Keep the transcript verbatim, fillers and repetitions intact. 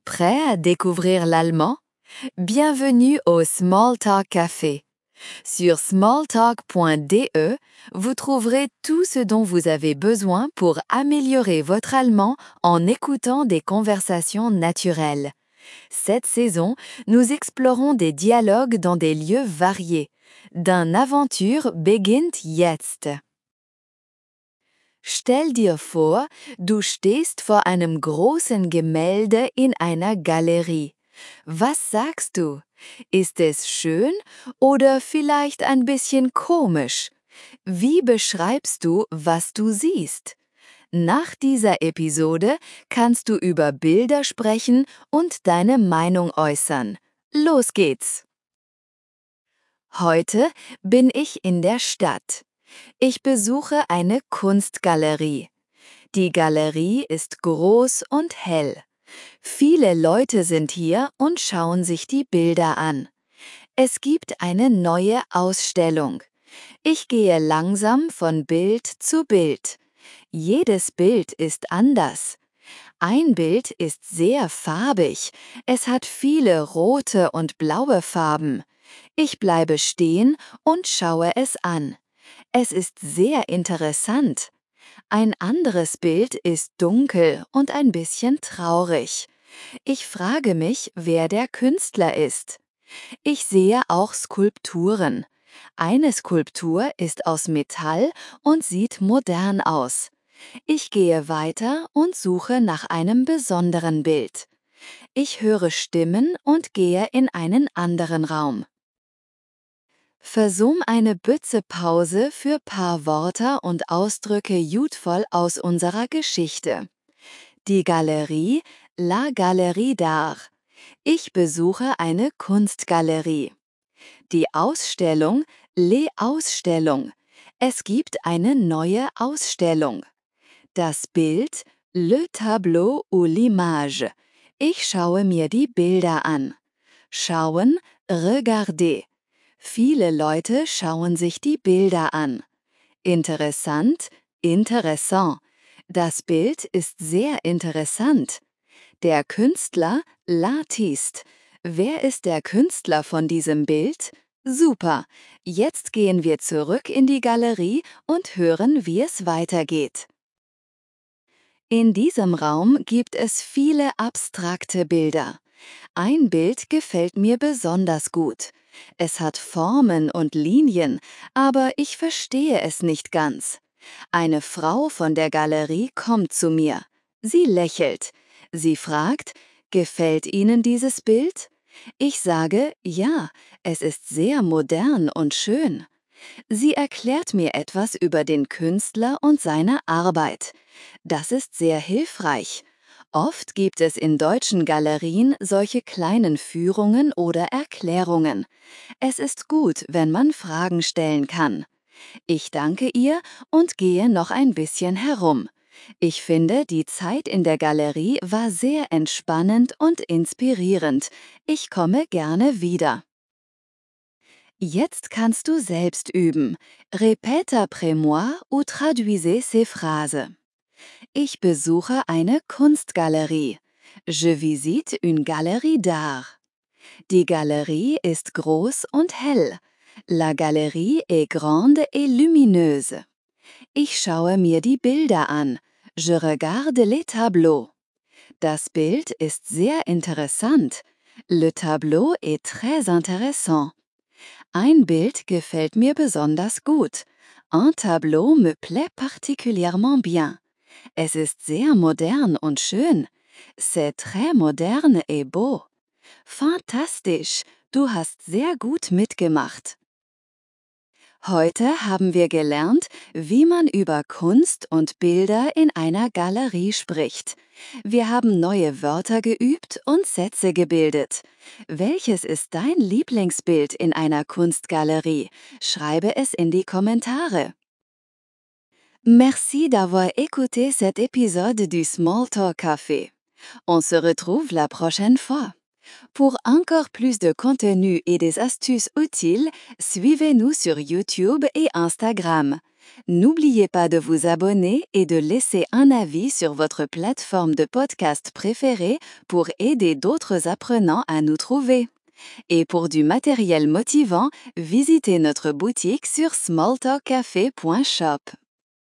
Prêt à découvrir l'allemand? Bienvenue au Smalltalk Café. Sur smalltalk point d e, vous trouverez tout ce dont vous avez besoin pour améliorer votre allemand en écoutant des conversations naturelles. Cette saison, nous explorons des dialogues dans des lieux variés. D'une Aventure beginnt jetzt. Stell dir vor, du stehst vor einem großen Gemälde in einer Galerie. Was sagst du? Ist es schön oder vielleicht ein bisschen komisch? Wie beschreibst du, was du siehst? Nach dieser Episode kannst du über Bilder sprechen und deine Meinung äußern. Los geht's! Heute bin ich in der Stadt. Ich besuche eine Kunstgalerie. Die Galerie ist groß und hell. Viele Leute sind hier und schauen sich die Bilder an. Es gibt eine neue Ausstellung. Ich gehe langsam von Bild zu Bild. Jedes Bild ist anders. Ein Bild ist sehr farbig. Es hat viele rote und blaue Farben. Ich bleibe stehen und schaue es an. Es ist sehr interessant. Ein anderes Bild ist dunkel und ein bisschen traurig. Ich frage mich, wer der Künstler ist. Ich sehe auch Skulpturen. Eine Skulptur ist aus Metall und sieht modern aus. Ich gehe weiter und suche nach einem besonderen Bild. Ich höre Stimmen und gehe in einen anderen Raum. Versumm eine Bütze Pause für paar Worte und Ausdrücke jutvoll aus unserer Geschichte. Die Galerie, La Galerie d'Art. Ich besuche eine Kunstgalerie. Die Ausstellung, Les Ausstellung. Es gibt eine neue Ausstellung. Das Bild, Le Tableau ou l'image. Ich schaue mir die Bilder an. Schauen, regarder. Viele Leute schauen sich die Bilder an. Interessant, interessant. Das Bild ist sehr interessant. Der Künstler, l'artiste. Wer ist der Künstler von diesem Bild? Super. Jetzt gehen wir zurück in die Galerie und hören, wie es weitergeht. In diesem Raum gibt es viele abstrakte Bilder. Ein Bild gefällt mir besonders gut. Es hat Formen und Linien, aber ich verstehe es nicht ganz. Eine Frau von der Galerie kommt zu mir. Sie lächelt. Sie fragt, gefällt Ihnen dieses Bild? Ich sage, ja, es ist sehr modern und schön. Sie erklärt mir etwas über den Künstler und seine Arbeit. Das ist sehr hilfreich. Oft gibt es in deutschen Galerien solche kleinen Führungen oder Erklärungen. Es ist gut, wenn man Fragen stellen kann. Ich danke ihr und gehe noch ein bisschen herum. Ich finde, die Zeit in der Galerie war sehr entspannend und inspirierend. Ich komme gerne wieder. Jetzt kannst du selbst üben. Répète après moi ou traduisez ces phrases. Ich besuche eine Kunstgalerie. Je visite une galerie d'art. Die Galerie ist groß und hell. La galerie est grande et lumineuse. Ich schaue mir die Bilder an. Je regarde les tableaux. Das Bild ist sehr interessant. Le tableau est très intéressant. Ein Bild gefällt mir besonders gut. Un tableau me plaît particulièrement bien. Es ist sehr modern und schön. C'est très moderne et beau. Fantastisch, du hast sehr gut mitgemacht. Heute haben wir gelernt, wie man über Kunst und Bilder in einer Galerie spricht. Wir haben neue Wörter geübt und Sätze gebildet. Welches ist dein Lieblingsbild in einer Kunstgalerie? Schreibe es in die Kommentare. Merci d'avoir écouté cet épisode du Smalltalk Café. On se retrouve la prochaine fois. Pour encore plus de contenu et des astuces utiles, suivez-nous sur YouTube et Instagram. N'oubliez pas de vous abonner et de laisser un avis sur votre plateforme de podcast préférée pour aider d'autres apprenants à nous trouver. Et pour du matériel motivant, visitez notre boutique sur smalltalkcafé point shop.